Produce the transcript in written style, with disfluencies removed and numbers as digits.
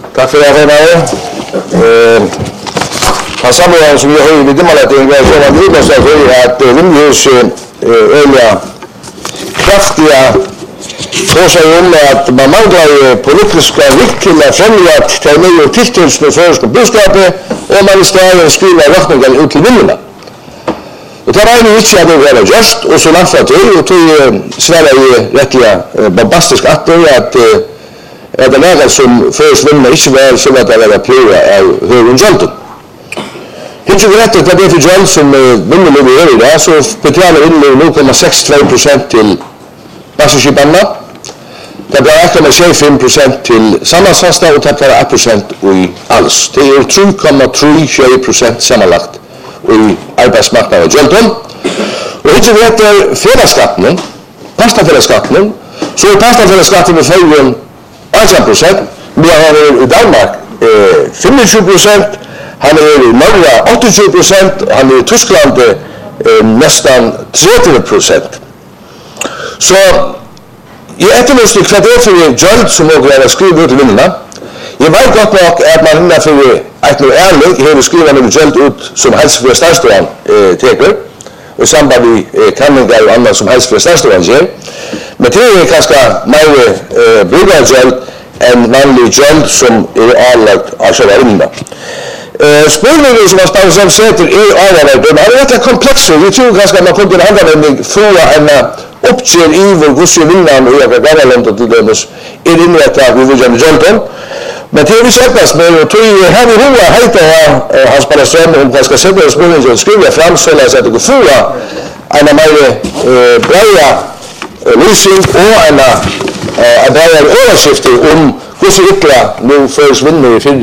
Tack för det här med. Han samlar som jag har i dimmalättningen så att utgångspunkt är att Rimhus öliga kraftiga får sig om att man manglar politiska vikt till att främja att ta med och tilltils med förska budskapet och man istället skriva räkningar ut till vinnarna. Och det var ju inte att det var just och så långt till och tog Sverige rättliga bombastisk att det läger som först vinner inte var så att det var plöja av högundjölten. Hittar vi rätt att det är för John som vinner nu i övrigt så betalar in 0,62% till Basserskipanna. Det blir 1,5% till sammansatta och det blir 1% i alls. Det är 3,37% sammanlagt i arbetsmarknaden och Jölton. Och hittar vi rätt fredagsskatten, pastafredagsskatten, så är pastafredagsskatten i Följen 18%, men han är i Danmark 25%, han är i Norge 80%, han är i Tyskland nästan 30%. Så jag efterlyste vad det är för Jöld som åker att skriva ut i vinnarna. Jag vet gott nog att man innanför ett nu ärlig har skrivit en Jöld ut som helst för stadsstånd teker och i samband med kanningar och annat som helst för stadsstånd ger. Men det är ganska mer byggarjöld än vanlig jöld som är avlagt av själva vinnarna. Spårningen som man själv sätter är avlagt. Men det är rätt komplexer. Vi tror ganska att man kommer till användning fråga en uppger i vår gosse vinnaren och jag gamla landet till dömes är inrättat vid William Jölton. Men det är vi sättas med och tog här i Hoa hejta Hans Paraström om man ska sätta en spårning och skriva fram så att det går fråga en mer breja lysning och en breja översikt om gosse ytterligare nu förs vinner i